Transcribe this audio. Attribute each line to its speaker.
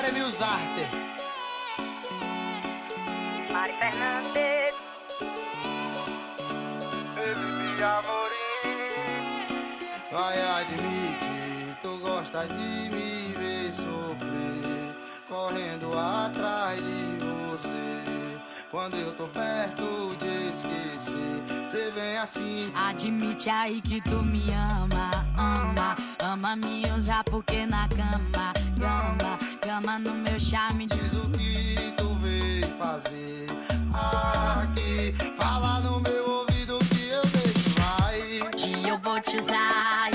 Speaker 1: Jeremias Arte.
Speaker 2: Mari Fernandes.
Speaker 3: Baby Amorim.
Speaker 1: Vai admitir, tu gosta de me ver sofrer, correndo atrás de você. Quando eu tô perto de esquecer, cê vem assim.
Speaker 4: Admite aí que tu me ama, ama me usar porque na cama, gama no meu charme.
Speaker 1: Diz o que tu veio fazer aqui, fala no meu ouvido que eu deixo lá.
Speaker 4: Que eu vou te usar